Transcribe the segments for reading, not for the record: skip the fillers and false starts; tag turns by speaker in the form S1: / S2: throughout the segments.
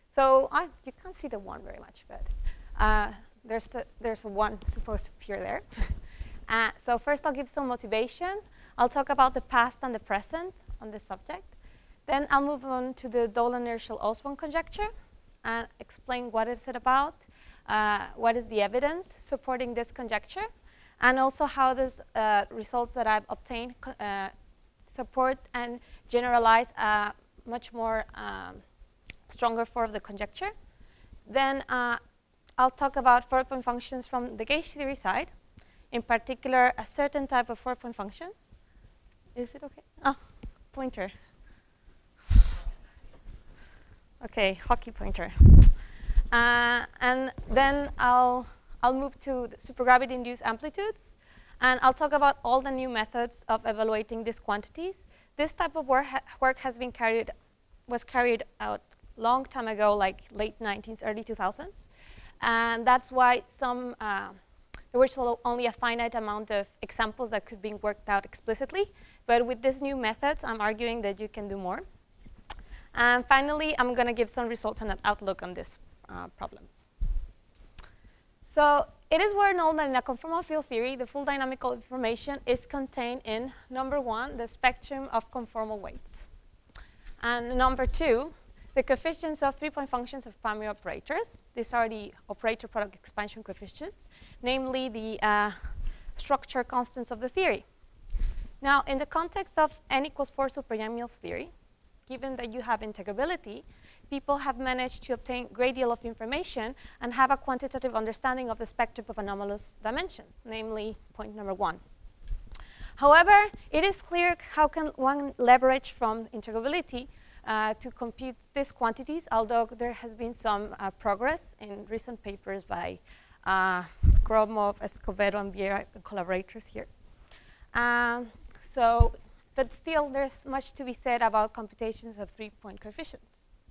S1: So you can't see the one very much, but there's a one supposed to appear there. So first I'll give some motivation. I'll talk about the past and the present on this subject. Then I'll move on to the Dolan-Herschel-Osborn conjecture and explain what is it about, what is the evidence supporting this conjecture, and also how these results that I've obtained support and generalize a much more stronger form of the conjecture. Then I'll talk about 4-point functions from the gauge theory side, in particular a certain type of 4-point functions. Is it okay? Oh, pointer. Okay, hockey pointer. And then I'll move to the supergravity-induced amplitudes, and I'll talk about all the new methods of evaluating these quantities. This type of work was carried out long time ago, like late 19th, early 2000s, and that's why there was only a finite amount of examples that could be worked out explicitly. But with these new methods, I'm arguing that you can do more. And finally, I'm going to give some results and an outlook on these problems. So it is well known that in a conformal field theory, the full dynamical information is contained in, number one, the spectrum of conformal weights. And number two, the coefficients of 3-point functions of primary operators. These are the operator product expansion coefficients, namely the structure constants of the theory. Now, in the context of n equals 4 super-Yang-Mills theory, given that you have integrability, people have managed to obtain a great deal of information and have a quantitative understanding of the spectrum of anomalous dimensions, namely point number 1. However, it is clear how can one leverage from integrability to compute these quantities, although there has been some progress in recent papers by Gromov, Escovedo, and Vieira, collaborators here. But still, there's much to be said about computations of 3-point coefficients.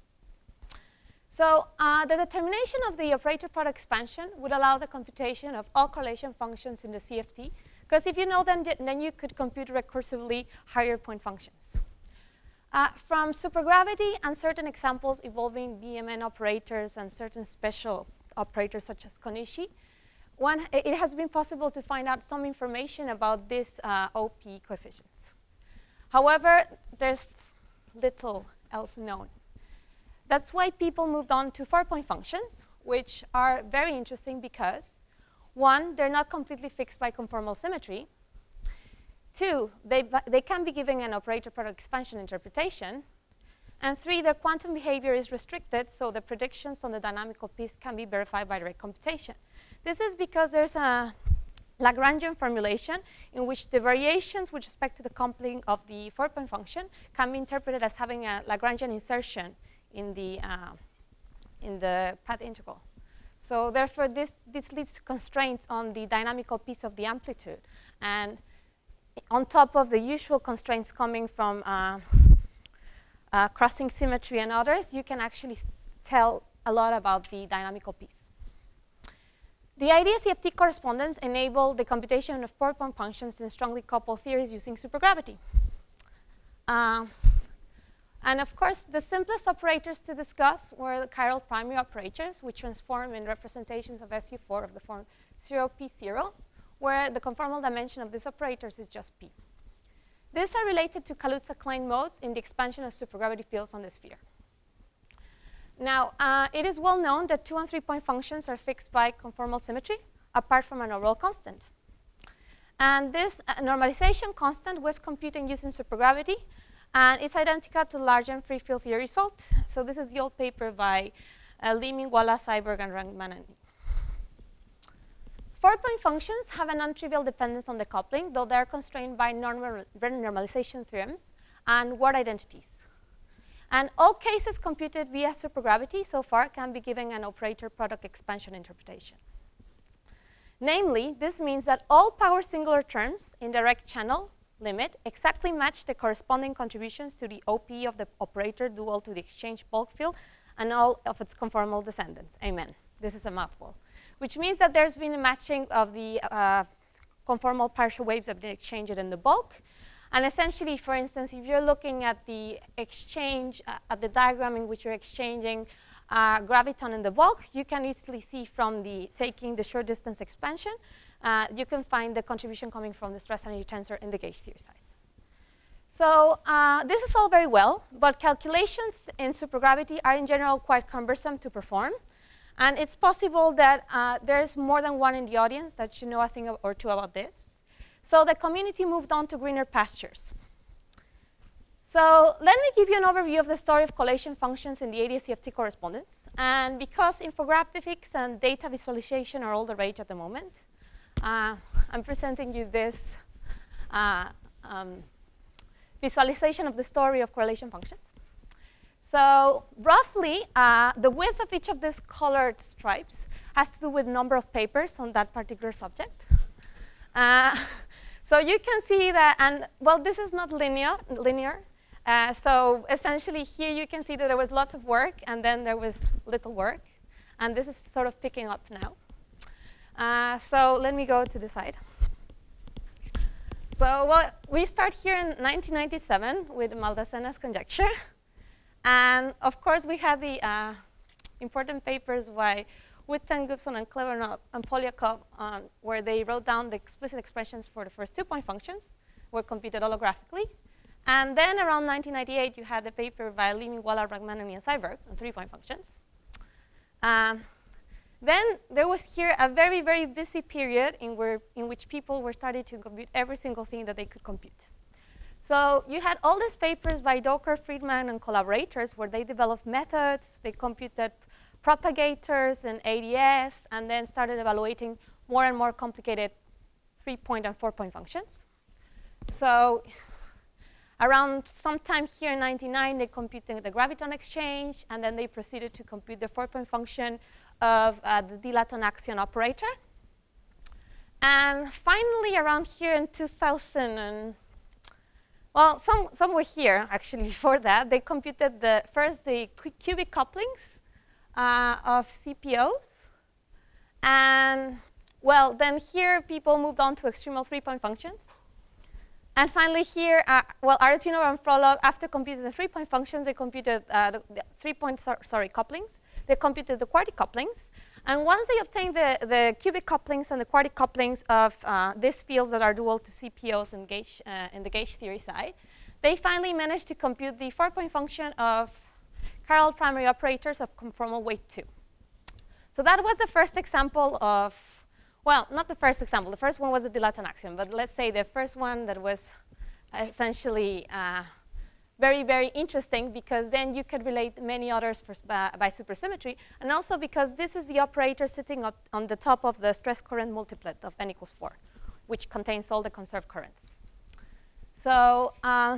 S1: So the determination of the operator product expansion would allow the computation of all correlation functions in the CFT, because if you know them, then you could compute recursively higher point functions. From supergravity and certain examples involving BMN operators and certain special operators such as Konishi, it has been possible to find out some information about these OP coefficients. However, there's little else known. That's why people moved on to 4-point functions, which are very interesting because, one, they're not completely fixed by conformal symmetry. Two, they can be given an operator product expansion interpretation. And three, their quantum behavior is restricted, so the predictions on the dynamical piece can be verified by direct computation. This is because there's a Lagrangian formulation in which the variations with respect to the coupling of the 4-point function can be interpreted as having a Lagrangian insertion in the path integral. So therefore, this leads to constraints on the dynamical piece of the amplitude. And on top of the usual constraints coming from crossing symmetry and others, you can actually tell a lot about the dynamical piece. The IDS-CFT correspondence enable the computation of 4-point functions in strongly coupled theories using supergravity. And of course, the simplest operators to discuss were the chiral primary operators, which transform in representations of SU4 of the form 0p0, where the conformal dimension of these operators is just p. These are related to Kaluza-Klein modes in the expansion of supergravity fields on the sphere. Now, it is well known that 2- and 3-point functions are fixed by conformal symmetry, apart from an overall constant. And this normalization constant was computed using supergravity, and it's identical to the Lagrangian free field theory result. So this is the old paper by Leeming, Wallace, Seiberg, and Rangmanani. 4-point functions have a non-trivial dependence on the coupling, though they are constrained by normalization theorems and word identities. And all cases computed via supergravity so far can be given an operator product expansion interpretation. Namely, this means that all power singular terms in direct channel limit exactly match the corresponding contributions to the OP of the operator dual to the exchange bulk field and all of its conformal descendants. Amen. This is a mouthful. Which means that there's been a matching of the conformal partial waves that have been exchanged in the bulk. And essentially, for instance, if you're looking at the exchange, at the diagram in which you're exchanging graviton in the bulk, you can easily see from taking the short distance expansion, you can find the contribution coming from the stress energy tensor in the gauge theory side. So this is all very well, but calculations in supergravity are in general quite cumbersome to perform. And it's possible that there's more than one in the audience that should know a thing or two about this. So the community moved on to greener pastures. So let me give you an overview of the story of collation functions in the ADS-CFT correspondence. And because infographics and data visualization are all the rage at the moment, I'm presenting you this visualization of the story of correlation functions. So roughly, the width of each of these colored stripes has to do with number of papers on that particular subject. So you can see that, and well, this is not linear. So essentially here you can see that there was lots of work, and then there was little work. And this is sort of picking up now. So let me go to the side. So well, we start here in 1997 with Maldasena's conjecture. And of course, we had the important papers by Witten, Gibson, and Klebanov and Polyakov, where they wrote down the explicit expressions for the first 2-point functions, were computed holographically. And then around 1998, you had the paper by Leeming, Waller, Rachmaninoff, and Seiberg on 3-point functions. Then there was here a very, very busy period in which people were starting to compute every single thing that they could compute. So you had all these papers by Docker, Friedman, and collaborators where they developed methods, they computed propagators and ADS, and then started evaluating more and more complicated 3-point and 4-point functions. So around sometime here in 1999, they computed the graviton exchange, and then they proceeded to compute the 4-point function of the Dilaton-Axion operator. And finally, around here in 2000, well, some were here, actually, before that. They computed first the cubic couplings of CPOs. And, well, then here people moved on to extremal 3-point functions. And finally here, well, Arutyunov and Frolov, after computing the 3-point functions, they computed the 3-point, couplings. They computed the quartic couplings. And once they obtained the cubic couplings and the quartic couplings of these fields that are dual to CPOs in the gauge theory side, they finally managed to compute the 4-point function of chiral primary operators of conformal weight 2. So that was the first example of, well, not the first example. The first one was the Dilaton-Axion, but let's say the first one that was essentially very, very interesting, because then you could relate many others by supersymmetry, and also because this is the operator sitting on the top of the stress current multiplet of n equals 4, which contains all the conserved currents. So,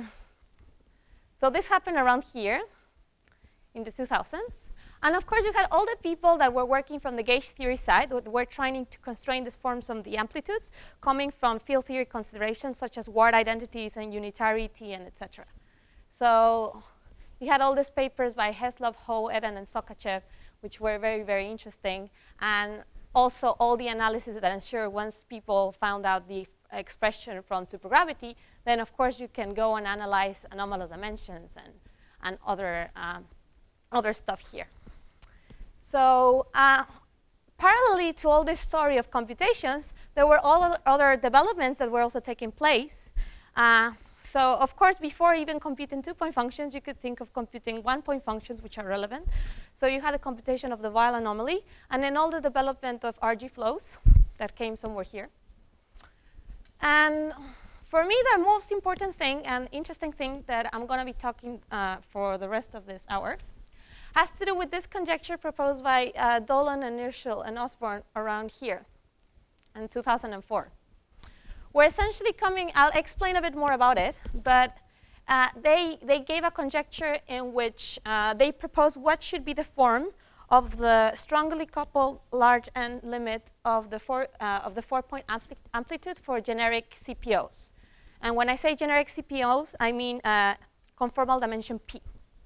S1: so this happened around here in the 2000s. And of course, you had all the people that were working from the gauge theory side, that were trying to constrain these forms of the amplitudes, coming from field theory considerations such as ward identities and unitarity and etc. So you had all these papers by Heslov, Ho, Eden, and Sokachev, which were very, very interesting. And also all the analysis that ensured once people found out the expression from supergravity, then of course you can go and analyze anomalous dimensions and other stuff here. So parallelly to all this story of computations, there were all other developments that were also taking place. So of course, before even computing 2-point functions, you could think of computing 1-point functions, which are relevant. So you had a computation of the Weyl anomaly, and then all the development of RG flows that came somewhere here. And for me, the most important thing and interesting thing that I'm going to be talking for the rest of this hour has to do with this conjecture proposed by Dolan and Nirschl and Osborne around here in 2004. We're essentially I'll explain a bit more about it, but they gave a conjecture in which they proposed what should be the form of the strongly coupled large n limit of the 4-point amplitude for generic CPOs. And when I say generic CPOs, I mean conformal dimension P.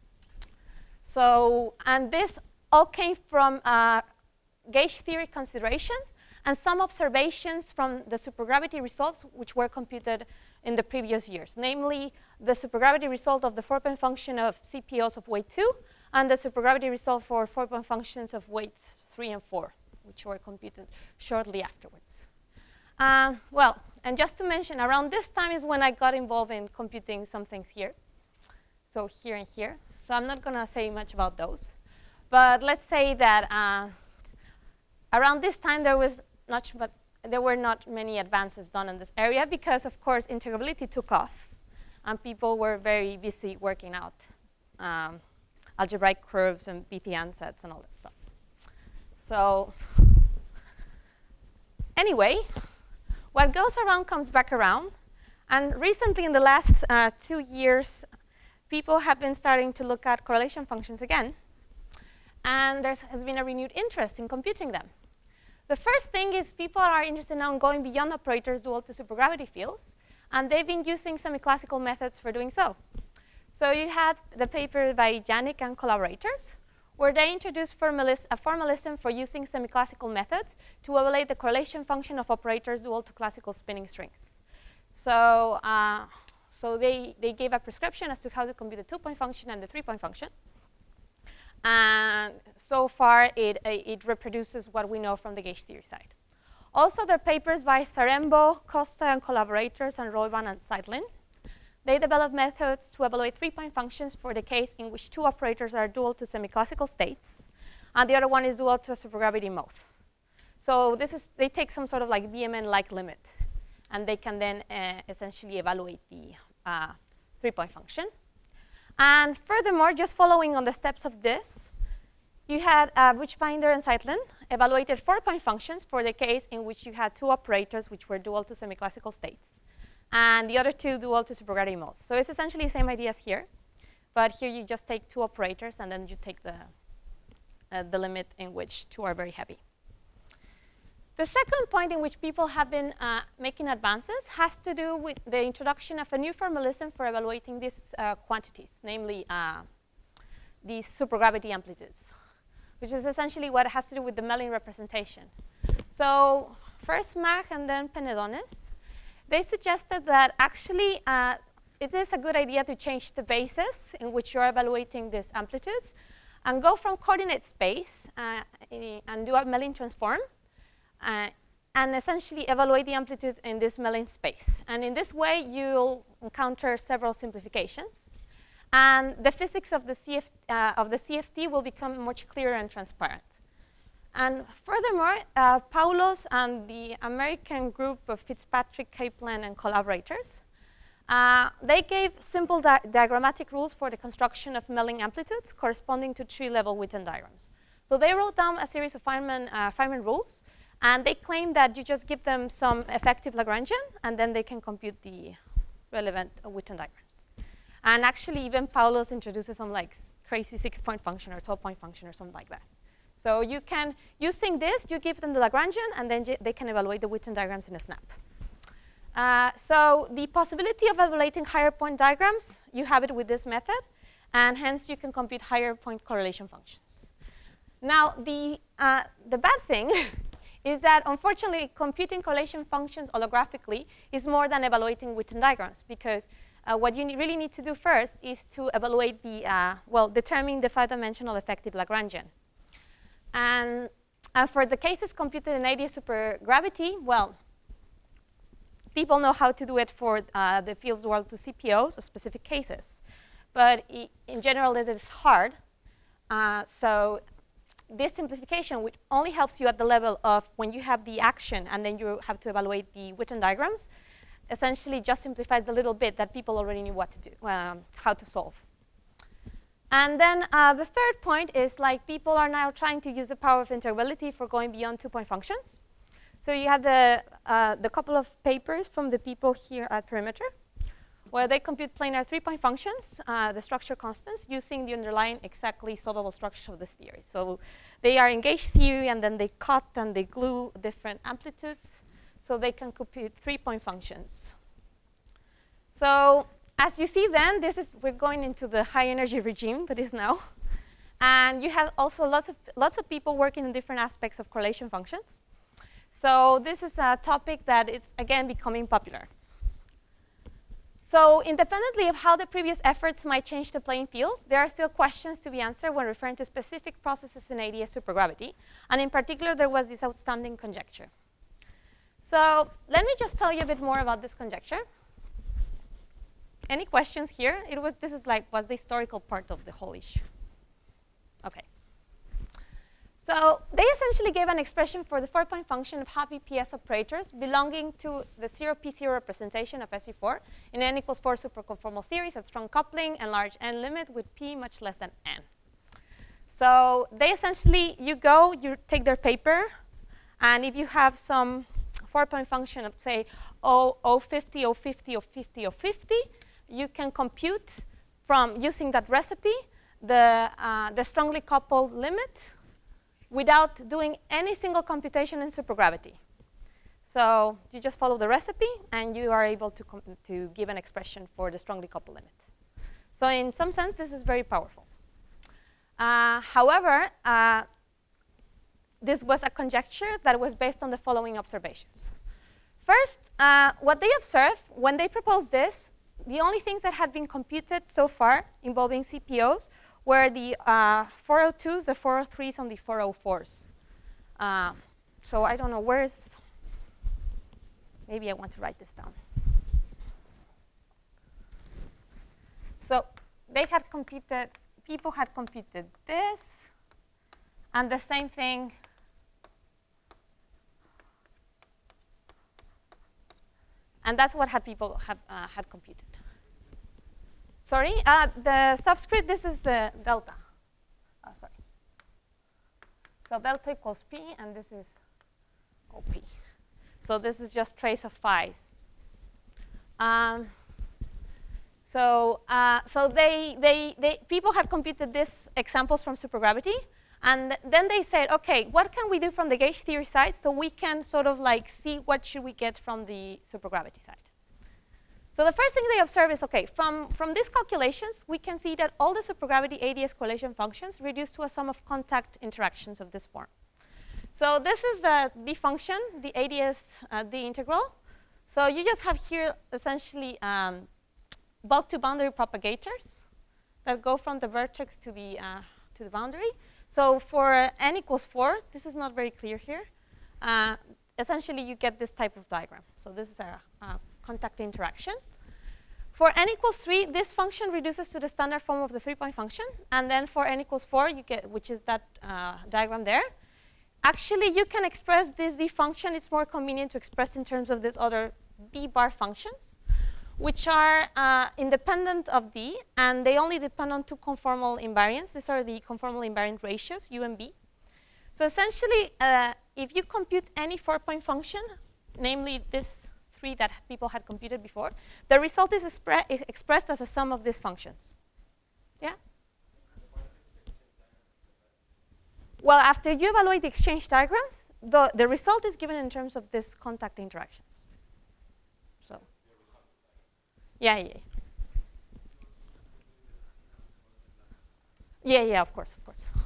S1: So, and this all came from gauge theory considerations and some observations from the supergravity results which were computed in the previous years, namely the supergravity result of the 4-point function of CPOs of weight 2 and the supergravity result for 4-point functions of weights 3 and 4, which were computed shortly afterwards. Well, and just to mention, around this time is when I got involved in computing some things here. So here and here. So I'm not going to say much about those. But let's say that around this time there were not many advances done in this area because, of course, integrability took off. And people were very busy working out algebraic curves and BPN sets and all that stuff. So anyway, what goes around comes back around. And recently, in the last 2 years, people have been starting to look at correlation functions again. And there has been a renewed interest in computing them. The first thing is people are interested now in going beyond operators dual to supergravity fields. And they've been using semi-classical methods for doing so. So you had the paper by Yannick and collaborators, where they introduced a formalism for using semi-classical methods to evaluate the correlation function of operators dual to classical spinning strings. So, they gave a prescription as to how to compute the 2-point function and the 3-point function. And so far, it reproduces what we know from the gauge theory side. Also, there are papers by Zarembo, Costa, and collaborators, and Royban and Zeitlin. They developed methods to evaluate 3-point functions for the case in which 2 operators are dual to semi-classical states, and the other one is dual to a supergravity mode. So they take some sort of like BMN-like limit, and they can then essentially evaluate the 3-point function. And furthermore, just following on the steps of this, you had Buchbinder and Zeitlin evaluated 4-point functions for the case in which you had 2 operators which were dual to semi-classical states, and the other 2 dual to supergravity modes. So it's essentially the same idea as here, but here you just take 2 operators, and then you take the limit in which 2 are very heavy. The second point in which people have been making advances has to do with the introduction of a new formalism for evaluating these quantities, namely these supergravity amplitudes, which is essentially what has to do with the Mellin representation. So first Mach and then Penedones, they suggested that actually it is a good idea to change the basis in which you're evaluating these amplitudes and go from coordinate space and do a Mellin transform and essentially evaluate the amplitude in this Mellin space. And in this way, you'll encounter several simplifications. And the physics of the CFT will become much clearer and transparent. And furthermore, Paulos and the American group of Fitzpatrick, Kaplan, and collaborators, they gave simple diagrammatic rules for the construction of Mellin amplitudes corresponding to 3-level Witten diagrams. So they wrote down a series of Feynman rules, and they claim that you just give them some effective Lagrangian, and then they can compute the relevant Witten diagrams. And actually, even Paulos introduces some like crazy 6-point function or 12-point function or something like that. So you can, using this, you give them the Lagrangian, and then they can evaluate the Witten diagrams in a snap. So the possibility of evaluating higher point diagrams, you have it with this method, and hence you can compute higher point correlation functions. Now, the bad thing is that, unfortunately, computing correlation functions holographically is more than evaluating Witten diagrams, because what you really need to do first is to evaluate the, determine the 5-dimensional effective Lagrangian. And for the cases computed in AD supergravity, well, people know how to do it for the fields dual to CPOs or specific cases. But in general, it is hard. So this simplification, which only helps you at the level of when you have the action and then you have to evaluate the Witten diagrams, essentially just simplifies the little bit that people already knew what to do, how to solve. And then the third point is, like, people are now trying to use the power of integrability for going beyond 2-point functions. So you have the couple of papers from the people here at Perimeter, where they compute planar 3-point functions, the structure constants, using the underlying exactly solvable structure of this theory. So they are in gauge theory, and then they cut and they glue different amplitudes, so they can compute 3-point functions. So as you see then, we're going into the high energy regime that is now. And you have also lots of people working in different aspects of correlation functions. So this is a topic that is, again, becoming popular. So independently of how the previous efforts might change the playing field, there are still questions to be answered when referring to specific processes in ADS supergravity. And in particular, there was this outstanding conjecture. So let me just tell you a bit more about this conjecture. Any questions here? This was the historical part of the whole issue. OK. So they essentially gave an expression for the 4-point function of half VPS operators belonging to the 0p0 representation of SU4 in n equals 4 superconformal theories at strong coupling and large n limit with p much less than n. So they essentially, you take their paper, and if you have some 4-point function of, say, 050, 050, 050, 050, you can compute from using that recipe the strongly coupled limit without doing any single computation in supergravity. So you just follow the recipe, and you are able to give an expression for the strongly coupled limit. So in some sense, this is very powerful. However, this was a conjecture that was based on the following observations. First, what they observed when they proposed this, the only things that had been computed so far involving CPOs were the 402s, the 403s, and the 404s. So I don't know, maybe I want to write this down. So people had computed this, and the same thing and that's what people had computed. Sorry, the subscript, this is the delta. Sorry. So delta equals p, and this is OP. So this is just trace of phi's. So people had computed these examples from supergravity, and then they said, OK, what can we do from the gauge theory side so we can sort of like see what should we get from the supergravity side? So the first thing they observe is, OK, from these calculations, we can see that all the supergravity ADS correlation functions reduce to a sum of contact interactions of this form. So this is the function, the ADS, the integral. So you just have here essentially bulk-to-boundary propagators that go from the vertex to the boundary. So for n equals 4, this is not very clear here. Essentially, you get this type of diagram. So this is a contact interaction. For n equals 3, this function reduces to the standard form of the 3-point function. And then for n equals 4, you get, which is that diagram there. Actually, you can express this d function. It's more convenient to express in terms of these other d bar functions, which are independent of d, and they only depend on two conformal invariants. These are the conformal invariant ratios, u and b. So essentially, if you compute any 4-point function, namely this 3 that people had computed before, the result is expressed as a sum of these functions. Yeah? Well, after you evaluate the exchange diagrams, the result is given in terms of these contact interactions. So, yeah. Yeah, of course.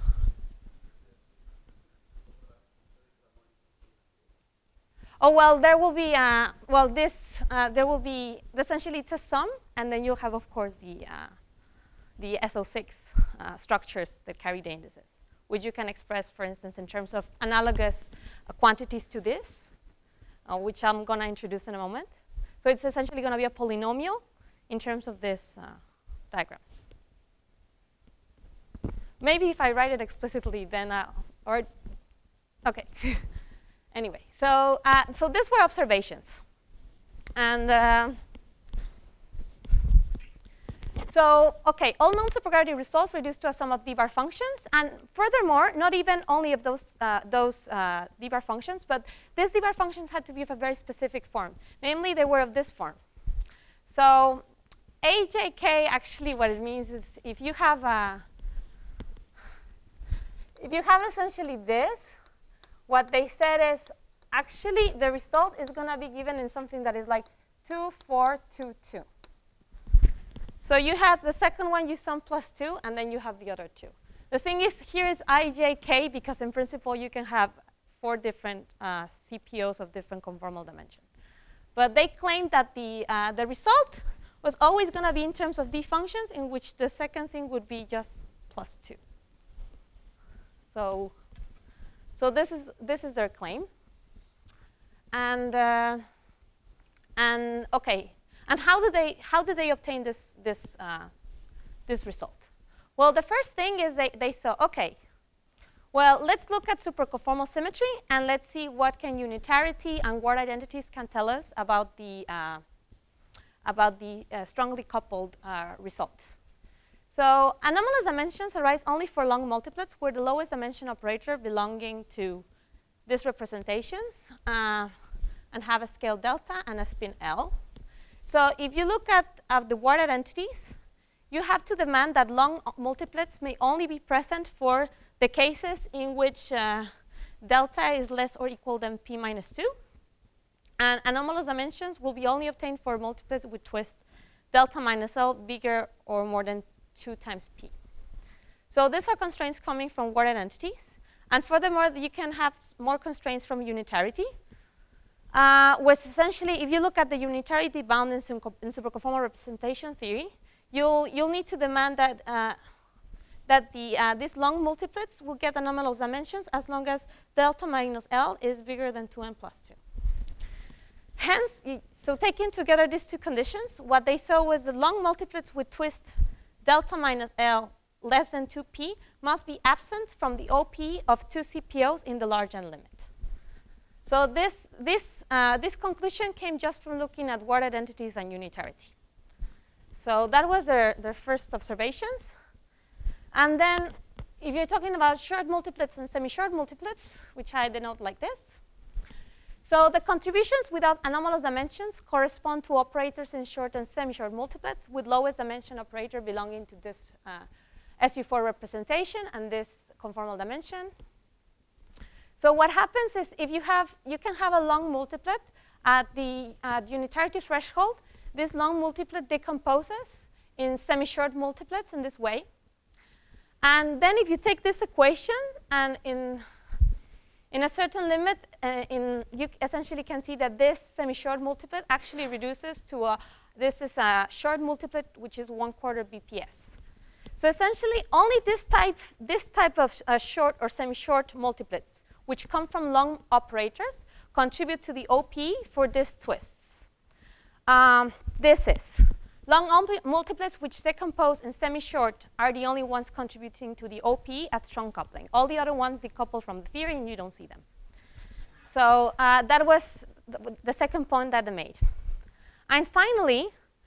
S1: Oh, well, there will be, there will be, essentially it's a sum, and then you'll have, of course, the SO6 structures that carry the indices, which you can express, for instance, in terms of analogous quantities to this, which I'm going to introduce in a moment. So it's essentially going to be a polynomial in terms of these diagrams. Maybe if I write it explicitly, then, OK. Anyway, so these were observations. And so, OK, all known supergravity results reduced to a sum of d-bar functions. And furthermore, not even only of those d-bar functions, but these d-bar functions had to be of a very specific form. Namely, they were of this form. So AJK, actually, what it means is if you have essentially this, what they said is actually the result is going to be given in something that is like 2, 4, 2, 2. So you have the second one, you sum plus 2, and then you have the other 2. The thing is, here is IJK, because in principle, you can have 4 different CPOs of different conformal dimension. But they claim that the result was always going to be in terms of d functions, in which the second thing would be just +2. So this is their claim. And okay, and how did they obtain this result? Well, the first thing is they saw, okay, well, let's look at superconformal symmetry, and let's see what can unitarity and word identities can tell us about the strongly coupled result. So anomalous dimensions arise only for long multiplets where the lowest dimension operator belonging to these representations and have a scale delta and a spin L. So if you look at the word identities, you have to demand that long multiplets may only be present for the cases in which delta is less or equal than p minus 2. And anomalous dimensions will be only obtained for multiplets with twist delta minus L bigger or more than 2 times p. So these are constraints coming from word identities. And furthermore, you can have more constraints from unitarity, which essentially, if you look at the unitarity bound in superconformal representation theory, you'll need to demand that these long multiplets will get anomalous dimensions as long as delta minus L is bigger than 2n plus 2. Hence, so taking together these two conditions, what they saw was the long multiplets with twist delta minus L less than 2p must be absent from the OP of 2 CPOs in the large n limit. So this conclusion came just from looking at word identities and unitarity. So that was their first observations. And then if you're talking about short multiplets and semi-short multiplets, which I denote like this, so the contributions without anomalous dimensions correspond to operators in short and semi-short multiplets with lowest dimension operator belonging to this SU4 representation and this conformal dimension. So what happens is if you can have a long multiplet at the unitarity threshold. This long multiplet decomposes in semi-short multiplets in this way. And then if you take this equation and in a certain limit, you essentially can see that this semi-short multiplet actually reduces to this is a short multiplet, which is 1/4 BPS. So essentially, only this type of short or semi-short multiplets, which come from long operators, contribute to the OP for these twists. This is long multiplets which decompose in semi-short are the only ones contributing to the OP at strong coupling. All the other ones decouple from the theory, and you don't see them. So that was the second point that they made. And finally,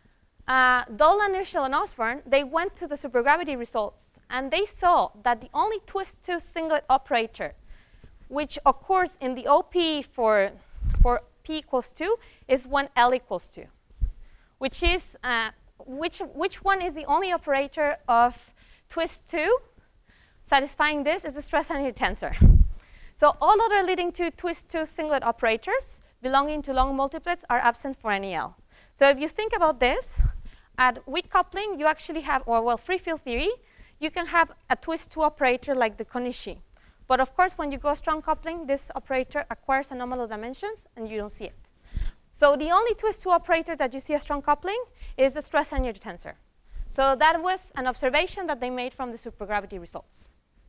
S1: Dolan, Hirschel, and Osborne, they went to the supergravity results, and they saw that the only twist-2 singlet operator which occurs in the OP for p equals 2 is when L equals 2, which is which one is the only operator of twist 2 satisfying this is the stress energy tensor. So all other leading to twist 2 singlet operators belonging to long multiplets are absent for any L. So if you think about this, at weak coupling, you actually have, or well, free field theory, you can have a twist 2 operator like the Konishi. But of course, when you go strong coupling, this operator acquires anomalous dimensions, and you don't see it. So the only twist 2 operator that you see as strong coupling is the stress energy tensor. So that was an observation that they made from the supergravity results.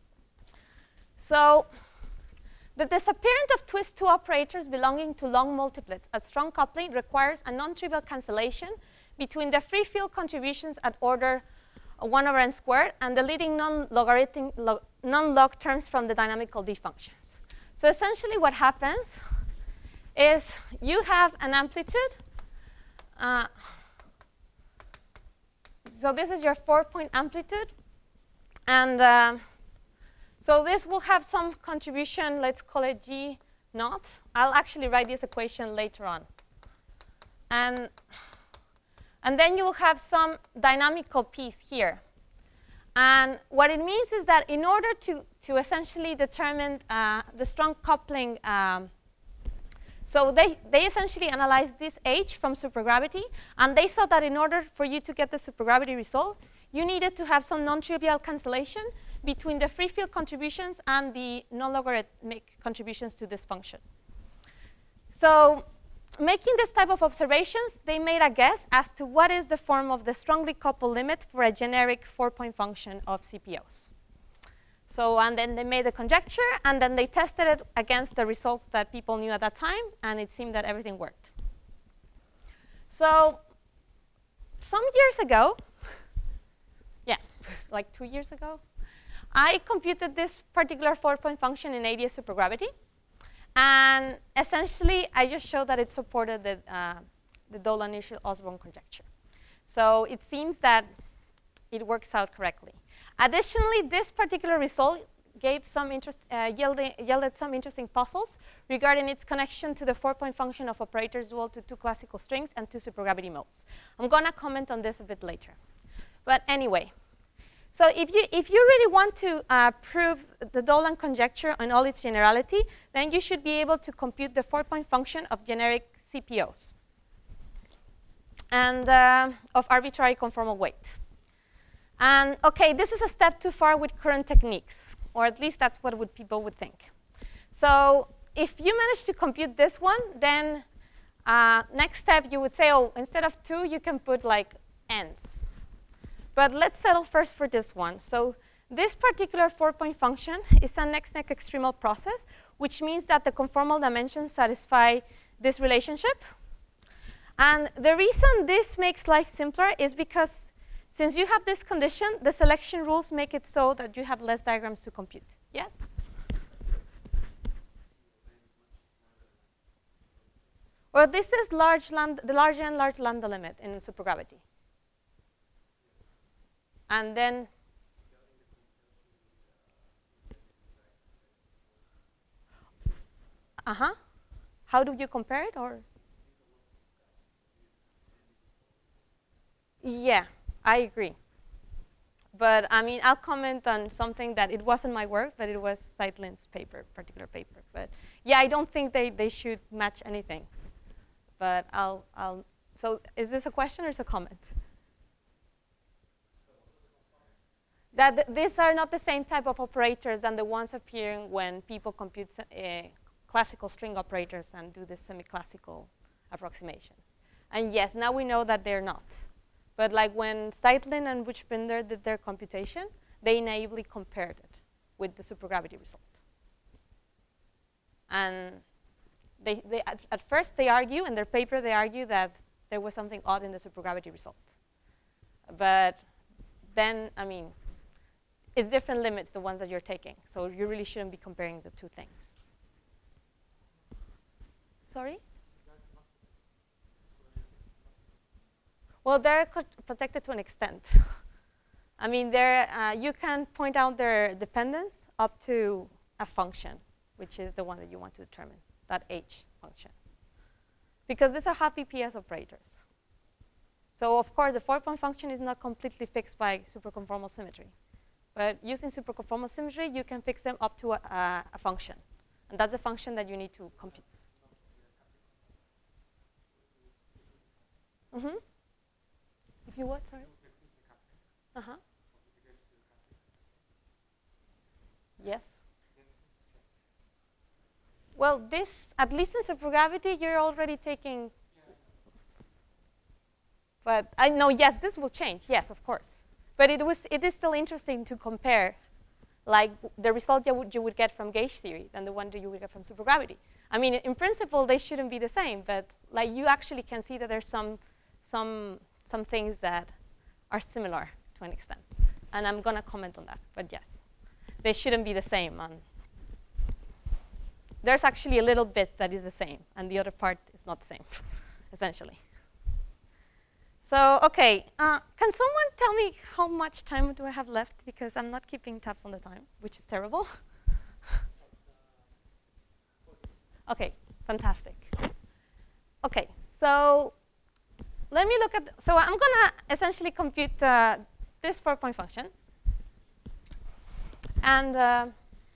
S1: So the disappearance of twist 2 operators belonging to long multiplets at strong coupling requires a non-trivial cancellation between the free field contributions at order 1/n squared and the leading non-log terms from the dynamical D functions. So essentially what happens is you have an amplitude. So this is your 4-point amplitude. And so this will have some contribution, let's call it G naught. I'll actually write this equation later on. And then you will have some dynamical piece here. And what it means is that in order to essentially determine the strong coupling, so they essentially analyzed this H from supergravity, and they saw that in order for you to get the supergravity result, you needed to have some non-trivial cancellation between the free field contributions and the non-logarithmic contributions to this function. So making this type of observations, they made a guess as to what is the form of the strongly coupled limit for a generic 4-point function of CPOs. So, and then they made a conjecture, and then they tested it against the results that people knew at that time, and it seemed that everything worked. So, some years ago, yeah, like 2 years ago, I computed this particular 4-point function in ADS supergravity. And essentially, I just showed that it supported the Dolan-Ischl-Osborn conjecture. So it seems that it works out correctly. Additionally, this particular result gave some yielded some interesting puzzles regarding its connection to the 4-point function of operators dual to 2 classical strings and 2 supergravity modes. I'm going to comment on this a bit later. But anyway, so if you really want to prove the Dolan conjecture in all its generality, then you should be able to compute the 4-point function of generic CPOs and of arbitrary conformal weight. And OK, this is a step too far with current techniques, or at least that's what people would think. So if you manage to compute this one, then next step you would say, oh, instead of 2, you can put like n's. But let's settle first for this one. So this particular 4-point function is an X-neck extremal process, which means that the conformal dimensions satisfy this relationship. And the reason this makes life simpler is because since you have this condition, the selection rules make it so that you have less diagrams to compute. Yes? Well, this is the large n large lambda limit in supergravity. And then, how do you compare it, or? Yeah, I agree. But I mean, I'll comment on something that it wasn't my work, but it was Seidlin's particular paper. But yeah, I don't think they should match anything. But so is this a question or is it a comment? That these are not the same type of operators than the ones appearing when people compute classical string operators and do the semi-classical approximations. And yes, now we know that they're not. But like when Seidlin and Buchbinder did their computation, they naively compared it with the supergravity result. And at first they argue, in their paper they argue that there was something odd in the supergravity result. But then, I mean, it's different limits, the ones that you're taking. So you really shouldn't be comparing the two things. Sorry? Well, they're protected to an extent. I mean, you can point out their dependence up to a function, which is the one that you want to determine, that h function. Because these are half BPS operators. So of course, the 4-point function is not completely fixed by superconformal symmetry. But using superconformal symmetry, you can fix them up to a function. And that's the function that you need to compute. Mm-hmm. If you what, sorry? Uh-huh. Yes. Well, this, at least in supergravity, you're already taking. But I know, yes, this will change. Yes, of course. But it is still interesting to compare, like the result you would get from gauge theory than the one that you would get from supergravity. I mean, in principle, they shouldn't be the same, but like you actually can see that there's some things that are similar to an extent. And I'm going to comment on that, but yes, they shouldn't be the same. And there's actually a little bit that is the same, and the other part is not the same, essentially. So, OK, can someone tell me how much time do I have left? Because I'm not keeping tabs on the time, which is terrible. OK, fantastic. OK, so let me look at, so I'm going to essentially compute this 4-point function. And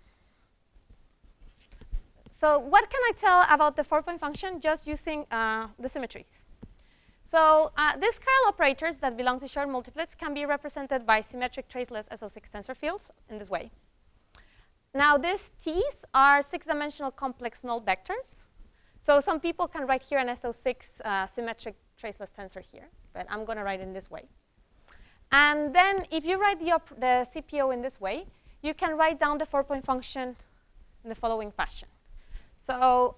S1: so what can I tell about the 4-point function just using the symmetries? So these chiral operators that belong to short multiplets can be represented by symmetric traceless SO6 tensor fields in this way. Now, these T's are 6-dimensional complex null vectors. So some people can write here an SO6 symmetric traceless tensor here, but I'm going to write it in this way. And then if you write the CPO in this way, you can write down the 4-point function in the following fashion. So,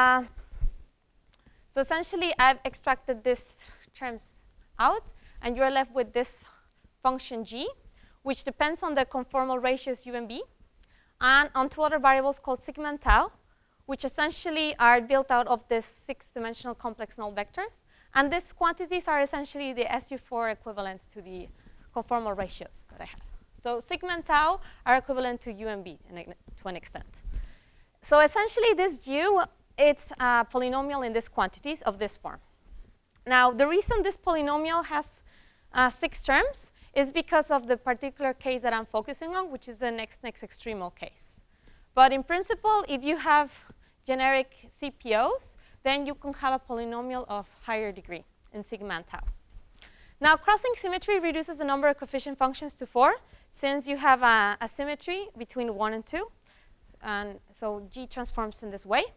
S1: so essentially, I've extracted these terms out, and you're left with this function g, which depends on the conformal ratios u and b, and on two other variables called sigma and tau, which essentially are built out of this 6-dimensional complex null vectors. And these quantities are essentially the SU4 equivalents to the conformal ratios that I have. So sigma and tau are equivalent to u and b to an extent. So essentially, this u, it's a polynomial in these quantities of this form. Now, the reason this polynomial has 6 terms is because of the particular case that I'm focusing on, which is the next extremal case. But in principle, if you have generic CPOs, then you can have a polynomial of higher degree in sigma and tau. Now, crossing symmetry reduces the number of coefficient functions to 4, since you have a symmetry between 1 and 2. And so G transforms in this way.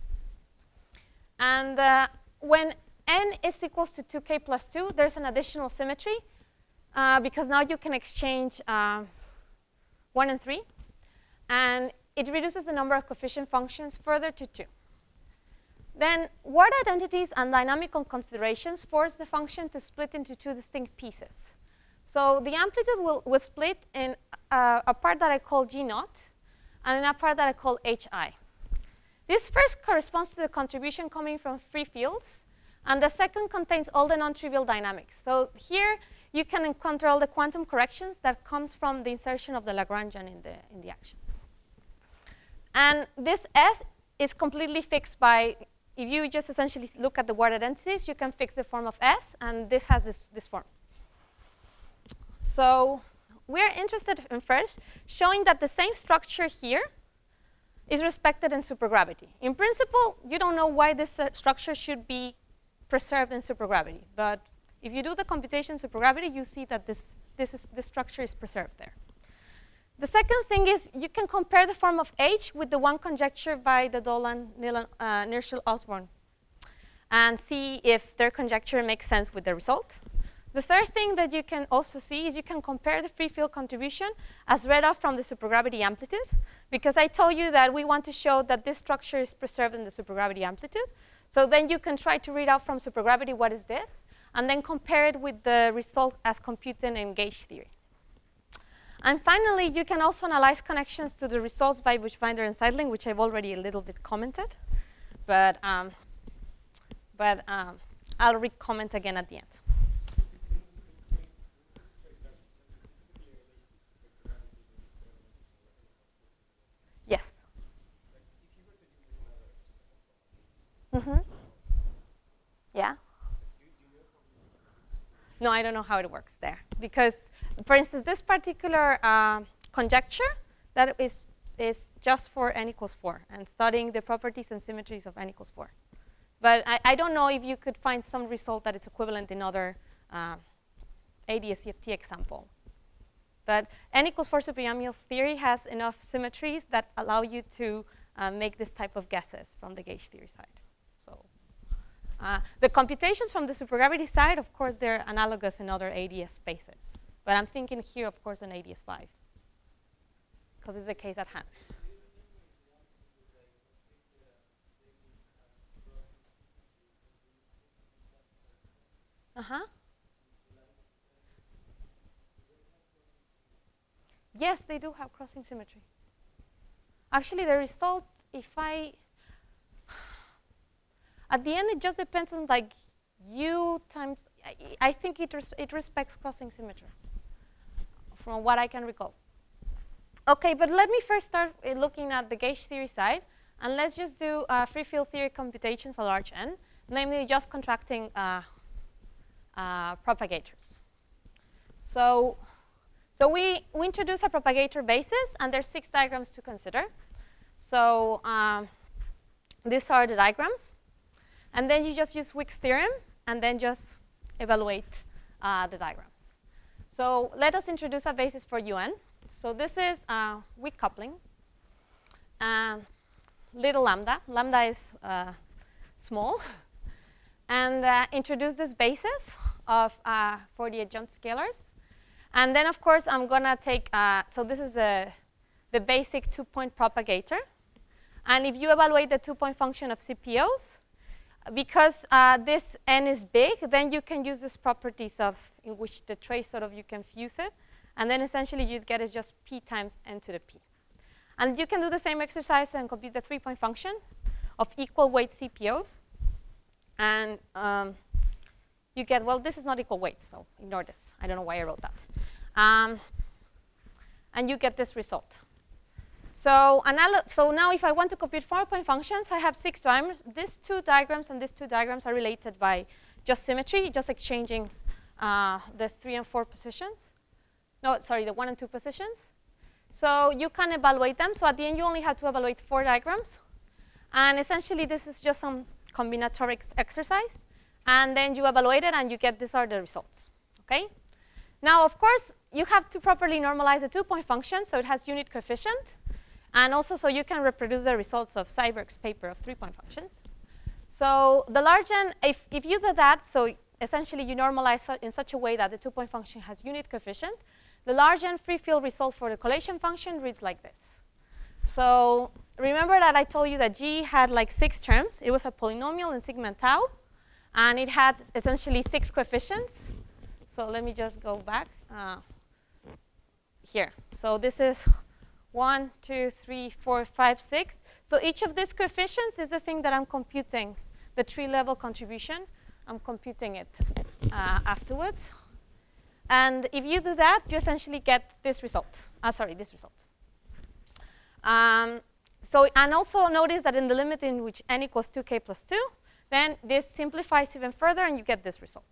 S1: And when n is equals to 2k plus 2, there's an additional symmetry, because now you can exchange 1 and 3. And it reduces the number of coefficient functions further to 2. Then word identities and dynamical considerations force the function to split into 2 distinct pieces. So the amplitude will split in a part that I call G naught and in a part that I call HI. This first corresponds to the contribution coming from free fields, and the second contains all the non-trivial dynamics. So here you can encounter all the quantum corrections that comes from the insertion of the Lagrangian in the action. And this S is completely fixed by, if you just essentially look at the word identities, you can fix the form of S, and this has this form. So we're interested in first showing that the same structure here is respected in supergravity. In principle, you don't know why this structure should be preserved in supergravity, but if you do the computation in supergravity, you see that this structure is preserved there. The second thing is you can compare the form of H with the one conjectured by the Dolan, Nirschl, Osborn, and see if their conjecture makes sense with the result. The third thing that you can also see is you can compare the free field contribution as read off from the supergravity amplitude, because I told you that we want to show that this structure is preserved in the supergravity amplitude. So then you can try to read out from supergravity what is this, and then compare it with the result as computed in gauge theory. And finally, you can also analyze connections to the results by Buchbinder and Seidling, which I've already a little bit commented. But I'll re-comment again at the end. Yes. Mm-hmm. Yeah. No, I don't know how it works there. Because, for instance, this particular conjecture, that is just for n equals 4, and studying the properties and symmetries of n equals 4. But I don't know if you could find some result that is equivalent in other ADS-CFT example. But n equals 4 supernomial theory has enough symmetries that allow you to make this type of guesses from the gauge theory side. So the computations from the supergravity side, of course, they're analogous in other ADS spaces. But I'm thinking here, of course, an ADS5, because it's the case at hand. Uh-huh. Yes, they do have crossing symmetry. Actually, the result, at the end, it just depends on like U times, I think it respects crossing symmetry, from what I can recall. Okay, but let me first start looking at the gauge theory side, and let's just do free field theory computations at large n, namely just contracting propagators. So we introduce a propagator basis, and there's 6 diagrams to consider. So these are the diagrams. And then you just use Wick's theorem, and then just evaluate the diagrams. So let us introduce a basis for UN. So this is Wick coupling. Little lambda. Lambda is small, and introduce this basis of for the adjunct scalars. And then, of course, I'm going to take, so this is the basic two-point propagator. And if you evaluate the two-point function of CPOs, because this n is big, then you can use these properties of in which the trace sort of you can fuse it. And then essentially you get is just p times n to the p. And you can do the same exercise and compute the three-point function of equal weight CPOs. And you get, well, this is not equal weight, so ignore this. I don't know why I wrote that. And you get this result. So now if I want to compute 4-point functions, I have 6 diagrams. These 2 diagrams and these 2 diagrams are related by just symmetry, just exchanging the 3 and 4 positions. No, sorry, the 1 and 2 positions. So you can evaluate them. So at the end, you only have to evaluate 4 diagrams. And essentially, this is just some combinatorics exercise. And then you evaluate it, and you get these are the results. Okay? Now, of course, you have to properly normalize the 2-point function, so it has unit coefficient. And also, so you can reproduce the results of Seiberg's paper of 3-point functions. So the large n, if you do that, so essentially you normalize in such a way that the 2-point function has unit coefficient, the large n free field result for the collation function reads like this. So remember that I told you that G had like 6 terms. It was a polynomial in sigma and tau. And it had essentially 6 coefficients. So let me just go back here. So this is 1, 2, 3, 4, 5, 6. So each of these coefficients is the thing that I'm computing, the tree-level contribution. I'm computing it afterwards. And if you do that, you essentially get this result. This result. And also notice that in the limit in which n equals 2k plus 2, then this simplifies even further, and you get this result.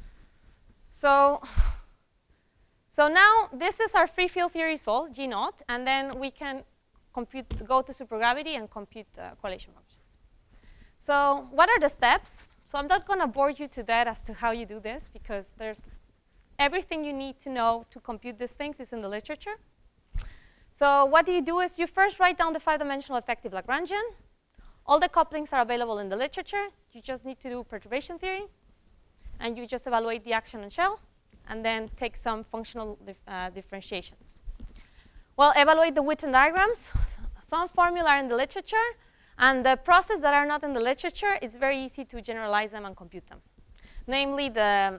S1: So now this is our free field theory result, G naught, and then we can go to supergravity and compute correlation functions. So what are the steps? So I'm not going to bore you to death as to how you do this, because there's everything you need to know to compute these things is in the literature. So what you do is you first write down the 5-dimensional effective Lagrangian. All the couplings are available in the literature. You just need to do perturbation theory. And you just evaluate the action on shell, and then take some functional differentiations. Well, evaluate the Witten diagrams. Some formula are in the literature. And the process that are not in the literature, it's very easy to generalize them and compute them. Namely, the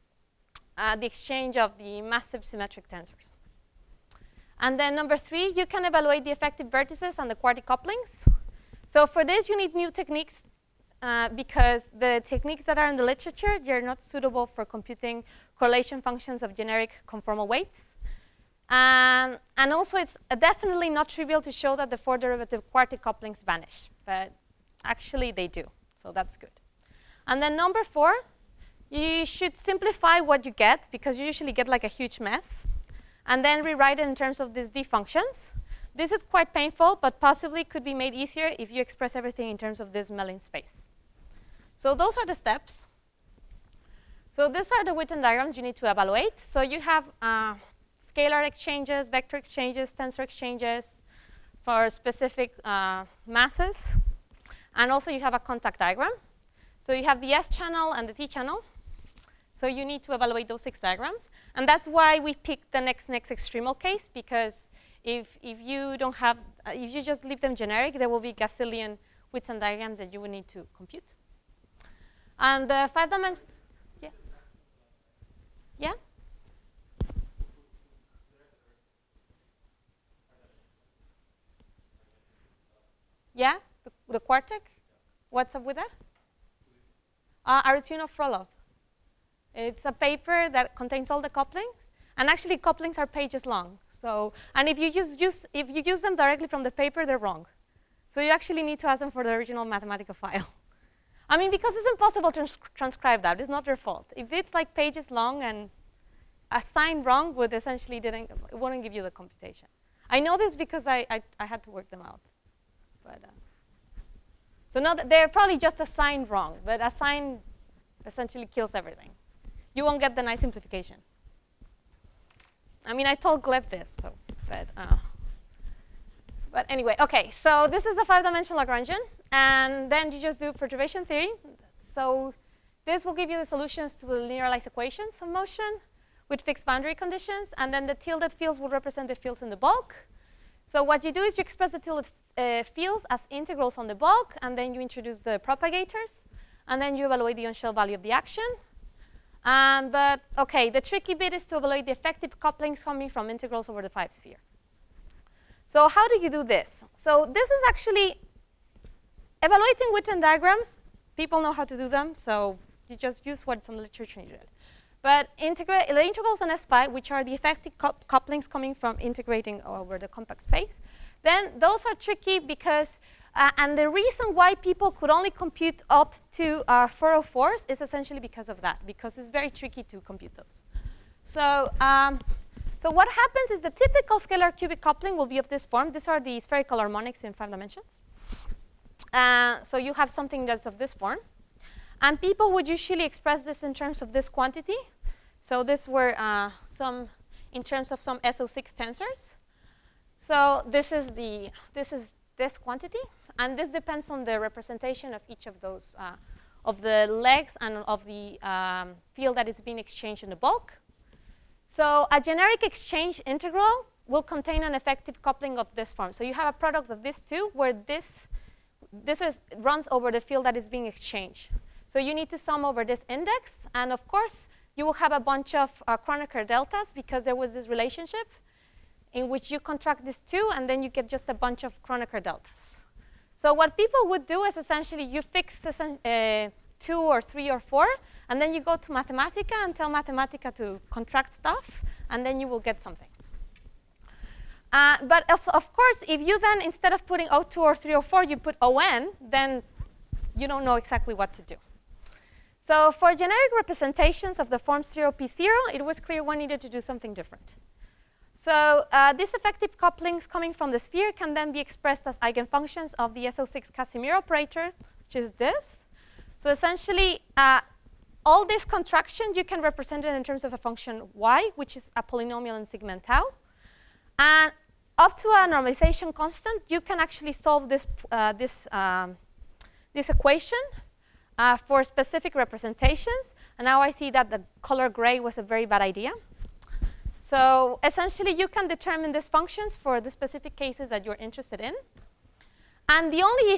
S1: exchange of the massive symmetric tensors. And then number 3, you can evaluate the effective vertices and the quartic couplings. So for this, you need new techniques because the techniques that are in the literature, they're not suitable for computing correlation functions of generic conformal weights. And also, it's definitely not trivial to show that the 4-derivative quartic couplings vanish. But actually, they do. So that's good. And then number 4, you should simplify what you get, because you usually get like a huge mess. And then rewrite it in terms of these d functions. This is quite painful, but possibly could be made easier if you express everything in terms of this Mellin space. So those are the steps. So these are the Witten diagrams you need to evaluate. So you have scalar exchanges, vector exchanges, tensor exchanges for specific masses. And also you have a contact diagram. So you have the S channel and the T channel. So you need to evaluate those 6 diagrams. And that's why we picked the next extremal case, because if you don't have, if you just leave them generic, there will be gazillion Witten diagrams that you will need to compute. And the 5-dimensional, yeah? Yeah? Yeah, the quartic? What's up with that? Arutino Frolov. It's a paper that contains all the couplings, and actually couplings are pages long. So, and if you use them directly from the paper, they're wrong. So you actually need to ask them for the original Mathematica file. I mean, because it's impossible to transcribe that. It's not their fault. If it's like pages long and a sign wrong would essentially it wouldn't give you the computation. I know this because I had to work them out. But so no, they're probably just a sign wrong, but a sign essentially kills everything. You won't get the nice simplification. I mean, I told Gleb this, but anyway, okay. So this is the 5-dimensional Lagrangian, And then you just do perturbation theory. So this will give you the solutions to the linearized equations of motion with fixed boundary conditions. And then the tilted fields will represent the fields in the bulk. So what you do is you express the tilted fields as integrals on the bulk, and then you introduce the propagators, and then you evaluate the on-shell value of the action. But OK, the tricky bit is to evaluate the effective couplings coming from integrals over the 5-sphere. So how do you do this? So this is actually evaluating Witten diagrams. People know how to do them, so you just use what's on the literature. But the integrals on SPI, which are the effective couplings coming from integrating over the compact space, then those are tricky because, and the reason why people could only compute up to 404s is essentially because of that, because it's very tricky to compute those. So, so what happens is the typical scalar cubic coupling will be of this form. These are the spherical harmonics in 5 dimensions. So you have something that's of this form. And people would usually express this in terms of this quantity. So this were in terms of some SO6 tensors. So this is this quantity, and this depends on the representation of each of those of the legs and of the field that is being exchanged in the bulk. So a generic exchange integral will contain an effective coupling of this form. So you have a product of these two, where this runs over the field that is being exchanged. So you need to sum over this index, and of course, you will have a bunch of Kronecker deltas, because there was this relationship in which you contract these two, and then you get just a bunch of Kronecker deltas. So what people would do is essentially you fix 2 or 3 or 4, and then you go to Mathematica and tell Mathematica to contract stuff, and then you will get something. But also, of course, if you then, instead of putting O2 or 3 or 4, you put ON, then you don't know exactly what to do. So for generic representations of the form 0p0, it was clear one needed to do something different. So these effective couplings coming from the sphere can then be expressed as eigenfunctions of the SO6 Casimir operator, which is this. So essentially, all this contraction, you can represent it in terms of a function y, which is a polynomial in sigma and tau. And up to a normalization constant, you can actually solve this, this equation for specific representations. And now I see that the color gray was a very bad idea. So essentially, you can determine these functions for the specific cases that you're interested in. And the only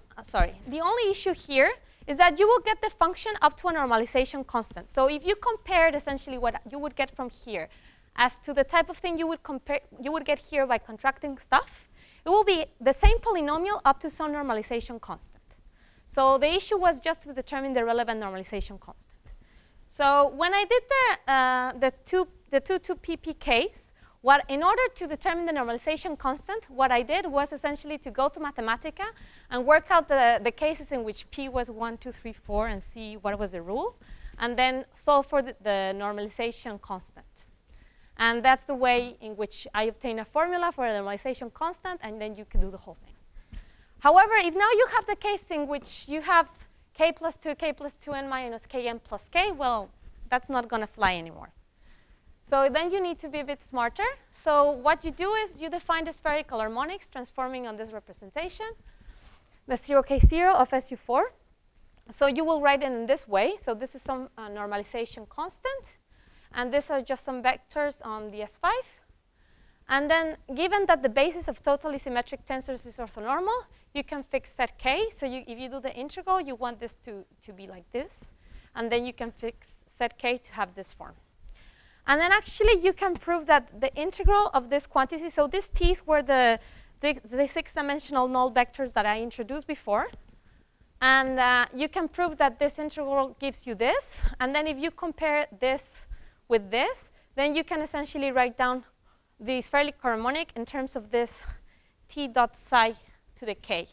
S1: issue here is that you will get the function up to a normalization constant. So if you compared essentially what you would get from here as to the type of thing you would get here by contracting stuff, it will be the same polynomial up to some normalization constant. So the issue was just to determine the relevant normalization constant. So when I did the 2 to PP case, in order to determine the normalization constant, what I did was essentially to go to Mathematica and work out the cases in which P was 1, 2, 3, 4, and see what was the rule, and then solve for the normalization constant. And that's the way in which I obtain a formula for a normalization constant, and then you can do the whole thing. However, if now you have the case in which you have k plus 2n minus kn plus k, well, that's not going to fly anymore. So then you need to be a bit smarter. So what you do is you define the spherical harmonics transforming on this representation, the 0k0 of SU4. So you will write it in this way. So this is some normalization constant. And these are just some vectors on the S5. And then given that the basis of totally symmetric tensors is orthonormal, you can fix set k. So if you do the integral, you want this to be like this. And then you can fix set k to have this form. And then actually, you can prove that the integral of this quantity, so these t's were the 6-dimensional null vectors that I introduced before. And you can prove that this integral gives you this. And then if you compare this with this, then you can essentially write down the spherical harmonic in terms of this t dot psi to the k.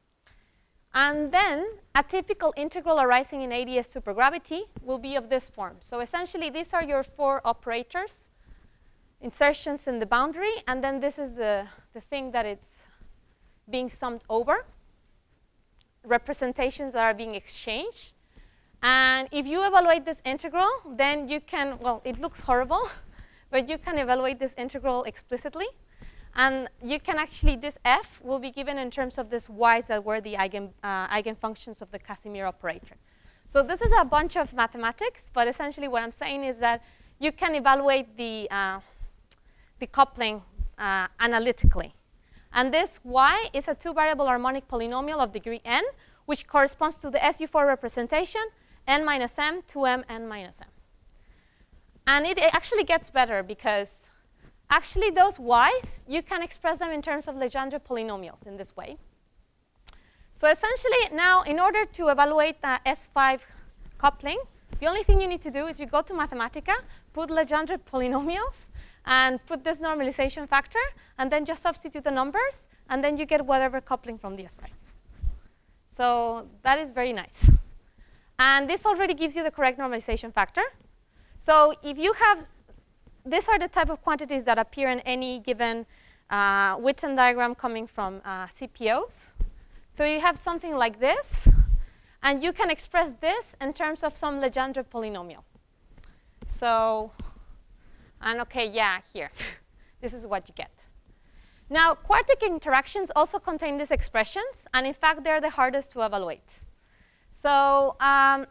S1: And then a typical integral arising in ADS supergravity will be of this form. So essentially, these are your 4 operators, insertions in the boundary, and then this is the thing that it's being summed over, representations that are being exchanged. And if you evaluate this integral, then you can, well, it looks horrible, but you can evaluate this integral explicitly. And you can actually, this f will be given in terms of this y's that were the eigenfunctions of the Casimir operator. So this is a bunch of mathematics, but essentially what I'm saying is that you can evaluate the coupling analytically. And this y is a two-variable harmonic polynomial of degree n, which corresponds to the SU4 representation, n minus m, 2m, n minus m. And it actually gets better because actually those y's, you can express them in terms of Legendre polynomials in this way. So essentially now, in order to evaluate S5 coupling, the only thing you need to do is you go to Mathematica, put Legendre polynomials, and put this normalization factor, and then just substitute the numbers, and then you get whatever coupling from the S5. So that is very nice. And this already gives you the correct normalization factor. So if you have, these are the type of quantities that appear in any given Witten diagram coming from CPOs. So you have something like this, and you can express this in terms of some Legendre polynomial. So, and OK, yeah, here. This is what you get. Now, quartic interactions also contain these expressions, and in fact, they're the hardest to evaluate. So I'm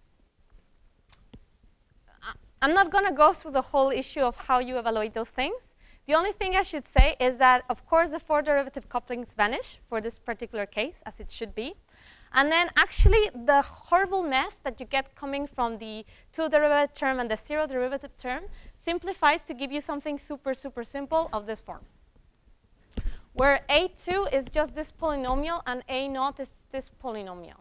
S1: not going to go through the whole issue of how you evaluate those things. The only thing I should say is that, of course, the four derivative couplings vanish for this particular case, as it should be. And then actually, the horrible mess that you get coming from the two derivative term and the zero derivative term simplifies to give you something super, super simple of this form, where A2 is just this polynomial and A0 is this polynomial.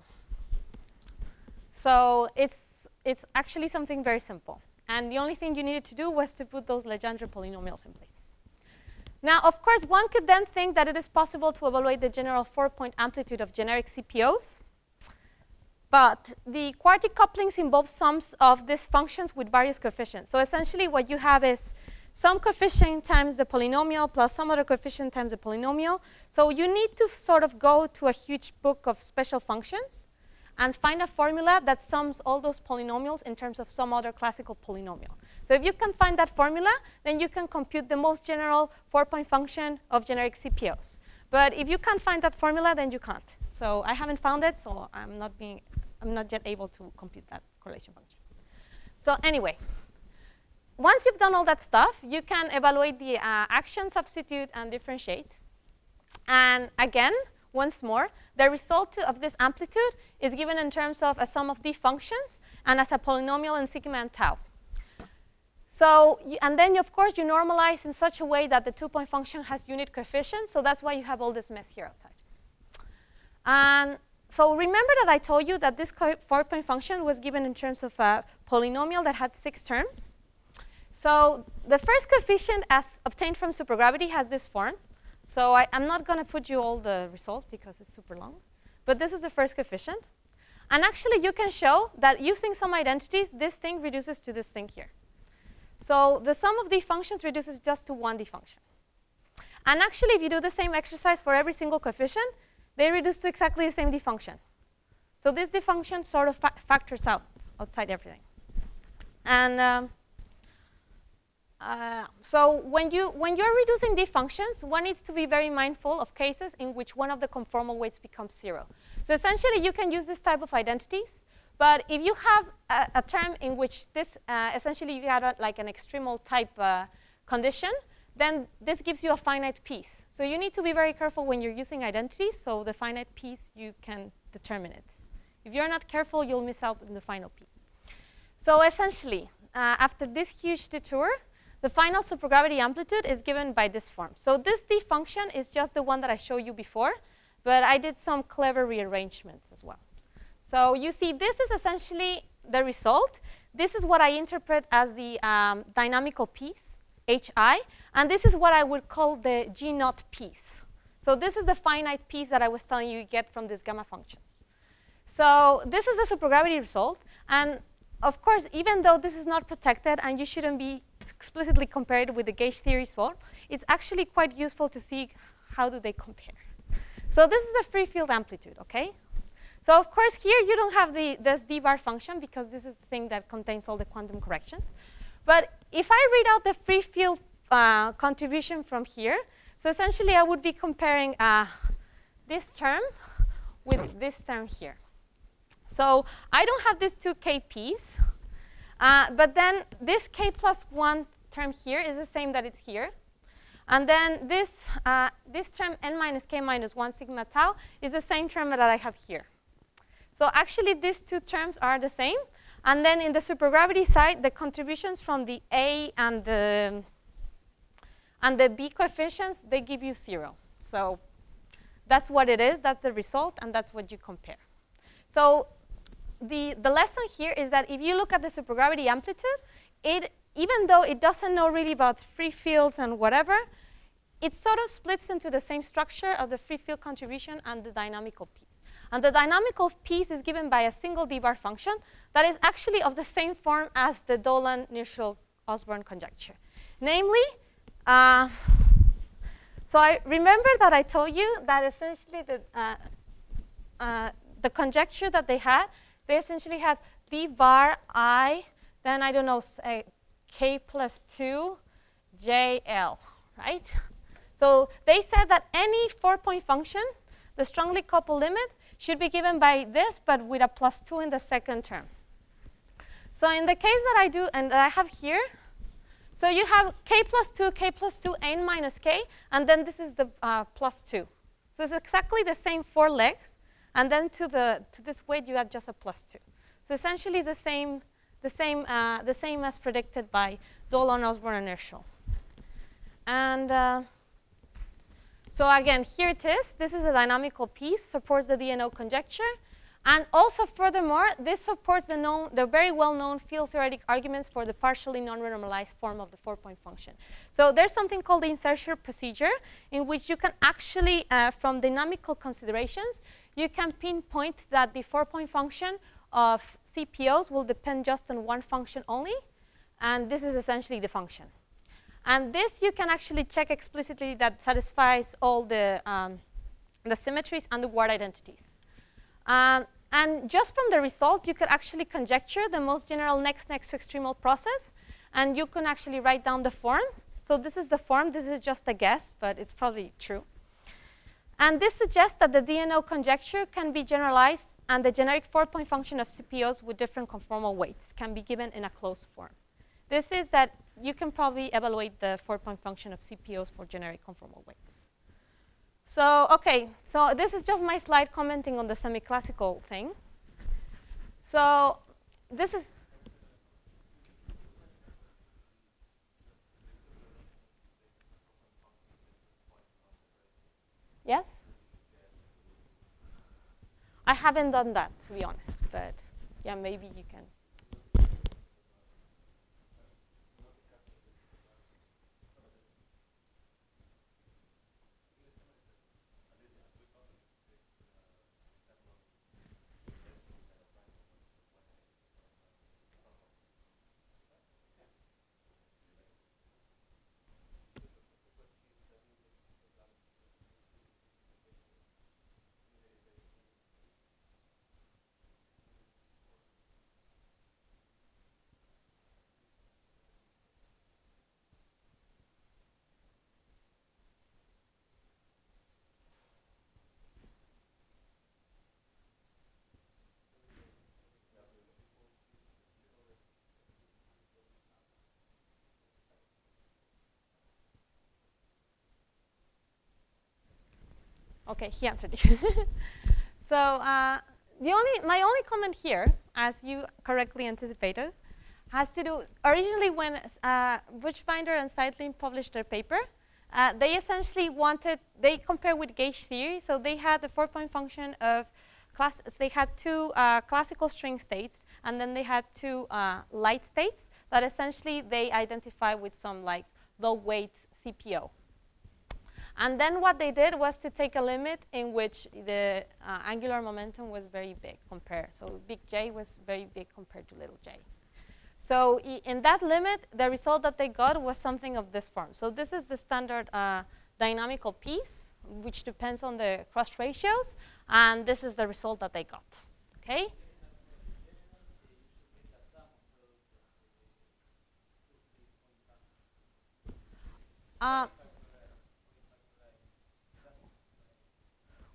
S1: So it's actually something very simple. And the only thing you needed to do was to put those Legendre polynomials in place. Now, of course, one could then think that it is possible to evaluate the general 4-point amplitude of generic CPOs. But the quartic couplings involve sums of these functions with various coefficients. So essentially, what you have is some coefficient times the polynomial plus some other coefficient times the polynomial. So you need to sort of go to a huge book of special functions and find a formula that sums all those polynomials in terms of some other classical polynomial. So if you can find that formula, then you can compute the most general 4-point function of generic CPOs. But if you can't find that formula, then you can't. So I haven't found it, so I'm not yet able to compute that correlation function. So anyway, once you've done all that stuff, you can evaluate the action, substitute, and differentiate. And again, once more, the result of this amplitude is given in terms of a sum of d functions and as a polynomial in sigma and tau. So, and then, of course, you normalize in such a way that the 2-point function has unit coefficients. So that's why you have all this mess here outside. And so remember that I told you that this 4-point function was given in terms of a polynomial that had 6 terms. So the first coefficient, as obtained from supergravity, has this form. So I'm not going to put you all the results because it's super long. But this is the first coefficient. And actually, you can show that using some identities, this thing reduces to this thing here. So the sum of d functions reduces just to one d function. And actually, if you do the same exercise for every single coefficient, they reduce to exactly the same d function. So this d function sort of factors out outside everything. And so when you're reducing d functions, one needs to be very mindful of cases in which one of the conformal weights becomes 0. So essentially, you can use this type of identities. But if you have a term in which this, essentially you have like an extremal type condition, then this gives you a finite piece. So you need to be very careful when you're using identities. So the finite piece, you can determine it. If you're not careful, you'll miss out on the final piece. So essentially, after this huge detour, the final supergravity amplitude is given by this form. So this d function is just the one that I showed you before, but I did some clever rearrangements as well. So you see, this is essentially the result. This is what I interpret as the dynamical piece, hi, and this is what I would call the g0 piece. So this is the finite piece that I was telling you get from these gamma functions. So this is the supergravity result. And of course, even though this is not protected and you shouldn't be explicitly compared with the gauge theory result, it's actually quite useful to see how do they compare. So this is a free field amplitude, OK? So of course, here you don't have this d bar function because this is the thing that contains all the quantum corrections. But if I read out the free field contribution from here, So essentially, I would be comparing this term with this term here. So I don't have these two kp's, but then this k plus 1 term here is the same that it's here. And then this term n minus k minus 1 sigma tau is the same term that I have here. So actually, these two terms are the same. And then in the supergravity side, the contributions from the A and the B coefficients, they give you 0. So that's what it is. That's the result. And that's what you compare. So the lesson here is that if you look at the supergravity amplitude, even though it doesn't know really about free fields and whatever, it sort of splits into the same structure of the free field contribution and the dynamical piece. And the dynamical piece is given by a single d-bar function that is actually of the same form as the Dolan-Nearshul-Osborn conjecture. Namely, so I remember that I told you that essentially the conjecture that they essentially had d-bar I, then I don't know, say k plus 2 JL, right? So they said that any 4-point function, the strongly coupled limit, should be given by this, but with a plus 2 in the second term. So in the case that I do, and that I have here, so you have k plus 2, n minus k, and then this is the plus 2. So it's exactly the same 4 legs, and then to this weight you add just a plus 2. So essentially it's the same as predicted by Dolan, Osborn, and Nearshul. And so again, here it is. This is a dynamical piece, supports the DNO conjecture. And also, furthermore, this supports the very well-known field theoretic arguments for the partially non-renormalized form of the 4-point function. So there's something called the insertion procedure, in which you can actually, from dynamical considerations, you can pinpoint that the 4-point function of CPOs will depend just on one function only. And this is essentially the function. And this you can actually check explicitly that satisfies all the symmetries and the word identities. And just from the result, you could actually conjecture the most general next to extremal process. And you can actually write down the form. So this is the form. This is just a guess, but it's probably true. And this suggests that the DNO conjecture can be generalized, and the generic 4-point function of CPOs with different conformal weights can be given in a closed form. This is that you can probably evaluate the 4-point function of CPOs for generic conformal weights. So, OK, so this is just my slide commenting on the semi-classical thing. So this is yes? I haven't done that, to be honest. But yeah, maybe you can. OK, he answered you. So my only comment here, as you correctly anticipated, has to do originally when Buchbinder and Zeitlin published their paper. They essentially they compare with gauge theory. So they had the 4-point function of they had two classical string states, and then they had two light states that essentially they identify with some like low weight CPO. And then what they did was to take a limit in which the angular momentum was very big compared. So big J was very big compared to little j. So in that limit, the result that they got was something of this form. So this is the standard dynamical piece, which depends on the cross ratios. And this is the result that they got. OK?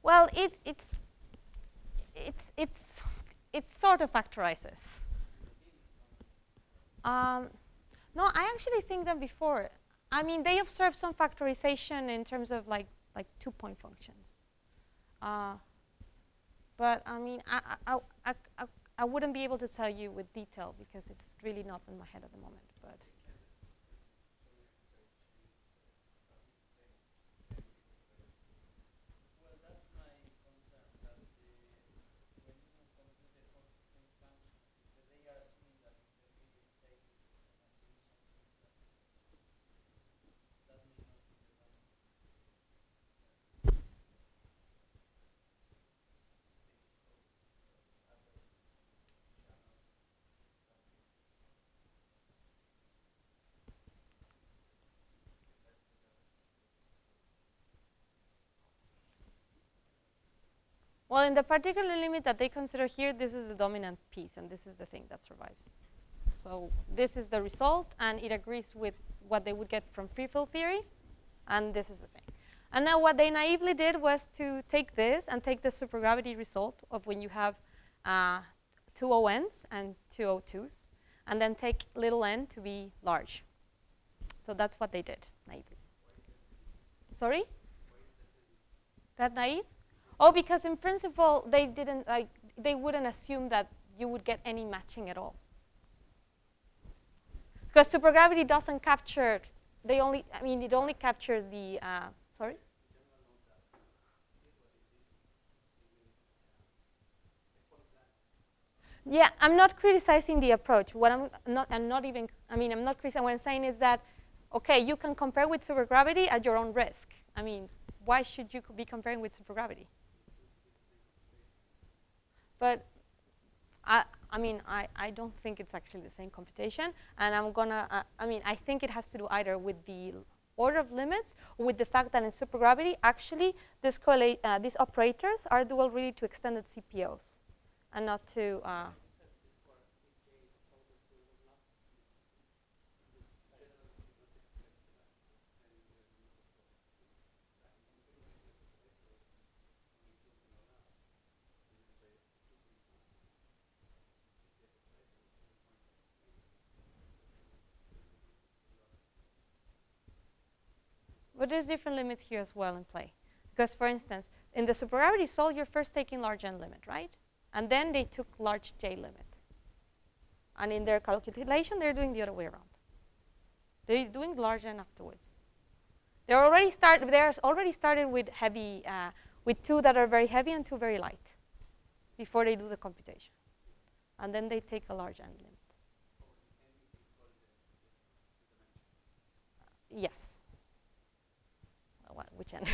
S1: Well, it sort of factorizes. No, I actually think that before. I mean, they observed some factorization in terms of like 2-point functions. But I mean, I wouldn't be able to tell you with detail because it's really not in my head at the moment. But well, in the particular limit that they consider here, this is the dominant piece, and this is the thing that survives. So this is the result, and it agrees with what they would get from free field theory, and this is the thing. And now what they naively did was to take this and take the supergravity result of when you have two ONs and two O2s, and then take little n to be large. So that's what they did naively. Sorry? That naive? Oh, because in principle, they didn't they wouldn't assume that you would get any matching at all. Because supergravity doesn't capture, it only captures the, sorry? Yeah, I'm not criticizing the approach. What I'm not criticizing. What I'm saying is that, okay, you can compare with supergravity at your own risk. I mean, why should you be comparing with supergravity? But I don't think it's actually the same computation, and I think it has to do either with the order of limits or with the fact that in supergravity, actually, these operators are dual really to extended CPOs, and not to. But there's different limits here as well in play. Because, for instance, in the supergravity solve, you're first taking large n limit, right? And then they took large j limit. And in their calculation, they're doing the other way around. They're doing large n afterwards. They're already started with heavy, with two that are very heavy and two very light, before they do the computation. And then they take a large n limit. Yes. Which end?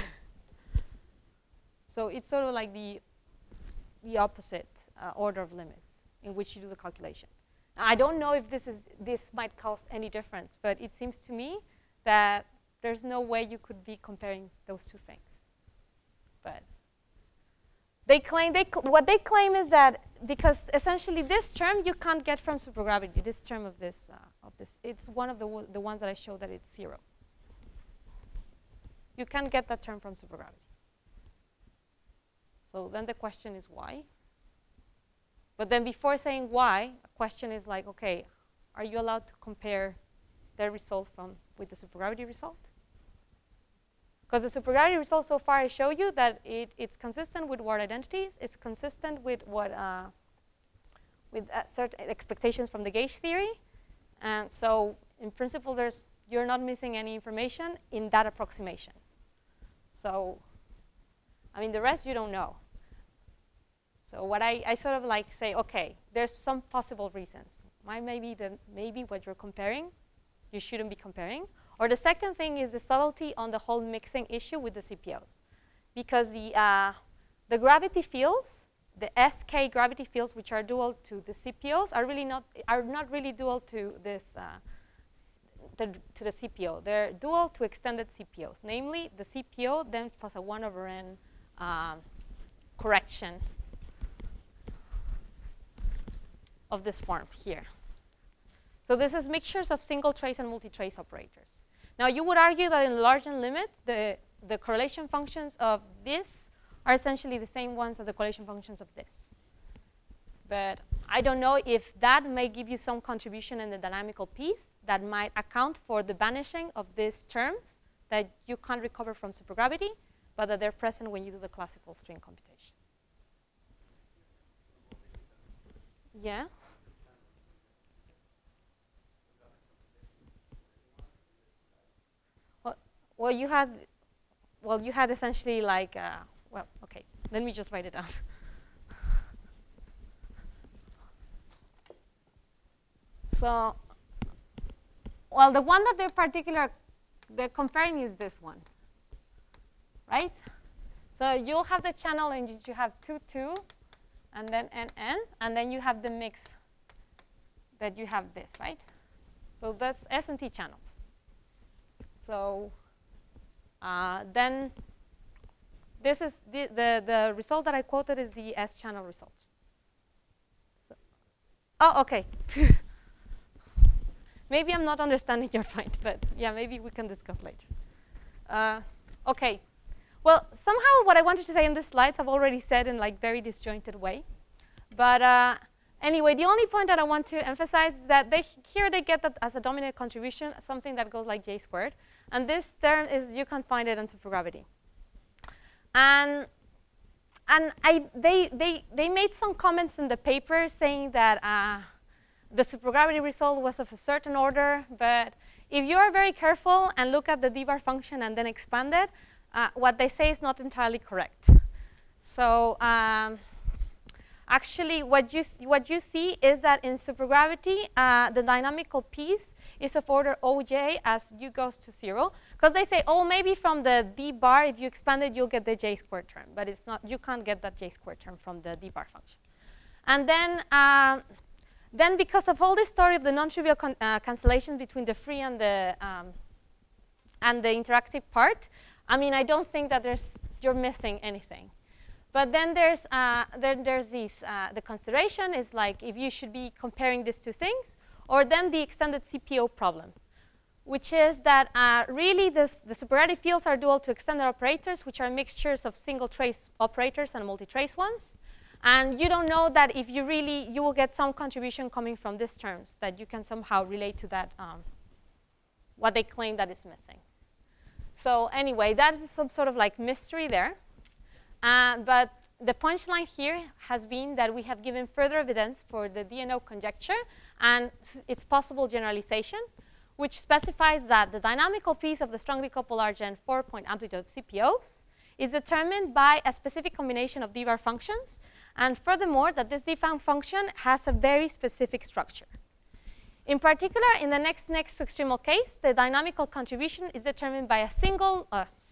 S1: So it's sort of like the opposite order of limits in which you do the calculation. Now, I don't know if this might cause any difference, but it seems to me that there's no way you could be comparing those two things. But they claim what they claim is that because essentially this term you can't get from supergravity. This term of this it's one of the ones that I showed that it's 0. You can't get that term from supergravity. So then the question is why? But then before saying why, a question is like, okay, are you allowed to compare their result with the supergravity result? Because the supergravity result so far I show you that it's consistent with word identities. It's consistent with what certain expectations from the gauge theory. And so in principle, you're not missing any information in that approximation. So, I mean, the rest you don't know. So what I sort of like say, okay, there's some possible reasons. Maybe what you're comparing, you shouldn't be comparing. Or the second thing is the subtlety on the whole mixing issue with the CPOs. Because the gravity fields, the SK gravity fields, which are dual to the CPOs, are not really dual to this to the CPO. They're dual to extended CPOs, namely the CPO then plus a 1/n correction of this form here. So this is mixtures of single trace and multi-trace operators. Now you would argue that in the large n limit, the correlation functions of this are essentially the same ones as the correlation functions of this. But I don't know if that may give you some contribution in the dynamical piece that might account for the vanishing of these terms that you can't recover from supergravity, but that they're present when you do the classical string computation. Yeah? Well, you had essentially like, well, okay, let me just write it down. So, well, the one that they're comparing is this one, right? So you'll have the channel in which you have 2, 2, and then n, n, and then you have the mix that you have this, right? So that's S and T channels. So then this is the result that I quoted is the S channel result. So, oh, okay. Maybe I'm not understanding your point, but yeah, maybe we can discuss later. Okay. Well, somehow what I wanted to say in the slides I've already said in like very disjointed way. But anyway, the only point that I want to emphasize is that here they get that as a dominant contribution, something that goes like J squared. And this term is, you can find it in supergravity. And they made some comments in the paper saying that the supergravity result was of a certain order, but if you are very careful and look at the d-bar function and then expand it, what they say is not entirely correct. So actually, what you see is that in supergravity, the dynamical piece is of order oj as u goes to 0, because they say, oh, maybe from the d-bar, if you expand it, you'll get the j squared term, but it's not. You can't get that j squared term from the d-bar function. And then because of all this story of the non-trivial cancellation between the free and the interactive part, I mean, I don't think that you're missing anything. But then there's the consideration is like if you should be comparing these two things, or then the extended CPO problem, which is that really the supergravity fields are dual to extended operators, which are mixtures of single trace operators and multi-trace ones. And you don't know that if you will get some contribution coming from these terms that you can somehow relate to that, what they claim that is missing. So anyway, that is some sort of like mystery there. But the punchline here has been that we have given further evidence for the DNO conjecture and its possible generalization, which specifies that the dynamical piece of the strongly coupled RGN 4-point amplitude of CPOs is determined by a specific combination of d-bar functions, and furthermore, that this d-bar function has a very specific structure. In particular, in the next to extremal case, the dynamical contribution is determined by a single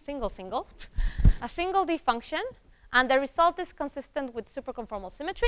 S1: D function, and the result is consistent with superconformal symmetry.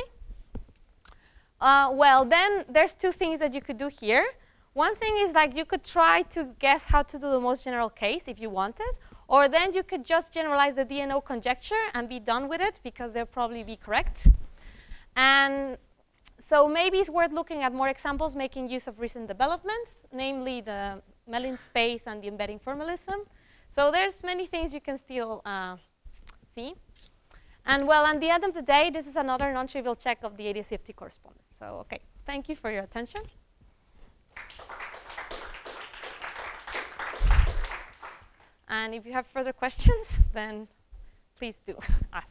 S1: Well, then there's two things that you could do here. One thing is like you could try to guess how to do the most general case if you wanted, or then you could just generalize the DNO conjecture and be done with it because they'll probably be correct. And so maybe it's worth looking at more examples making use of recent developments, namely the Mellin space and the embedding formalism. So there's many things you can still see. And well, at the end of the day, this is another non-trivial check of the ADS-CFT correspondence. So okay, thank you for your attention. And if you have further questions, then please do ask.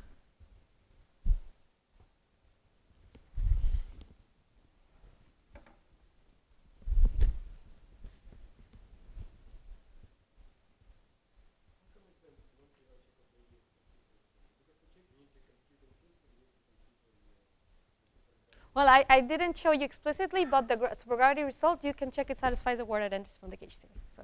S1: Well, I didn't show you explicitly, but the supergravity result, you can check it satisfies the word identity from the gauge theory. So.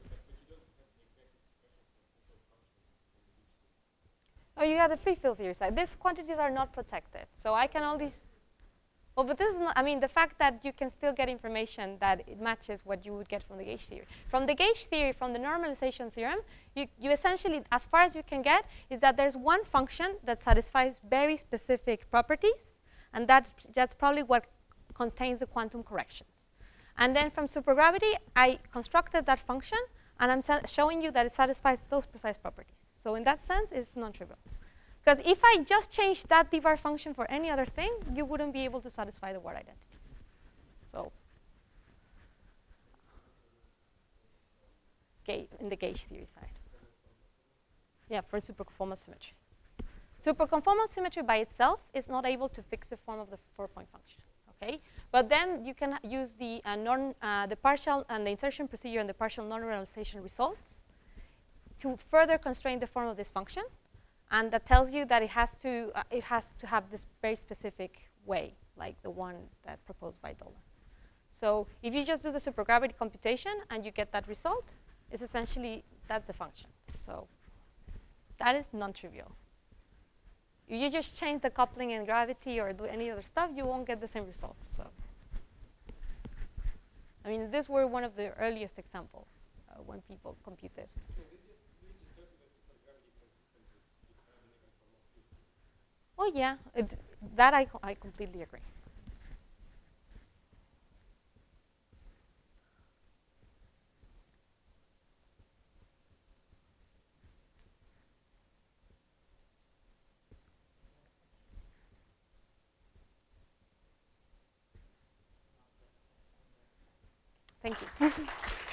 S1: Oh, you have the free field theory side. These quantities are not protected. So I can only, well, but this is not, I mean, the fact that you can still get information that it matches what you would get from the gauge theory. From the gauge theory, from the normalization theorem, you essentially, as far as you can get, is that there's one function that satisfies very specific properties, and that's probably what contains the quantum corrections. And then from supergravity, I constructed that function, and I'm showing you that it satisfies those precise properties. So in that sense, it's non-trivial. Because if I just change that dvar function for any other thing, you wouldn't be able to satisfy the word identities. So, in the gauge theory side. Yeah, for superconformal symmetry. Superconformal symmetry by itself is not able to fix the form of the 4-point function. Okay, but then you can use the the partial and the insertion procedure and the partial non-realization results to further constrain the form of this function, and that tells you that it has to have this very specific way, like the one that proposed by Dolan. So if you just do the supergravity computation and you get that result, it's essentially that's the function. So that is non-trivial. If you just change the coupling in gravity or do any other stuff, you won't get the same result. So, I mean, these were one of the earliest examples when people computed. Oh yeah, that I completely agree. Thank you.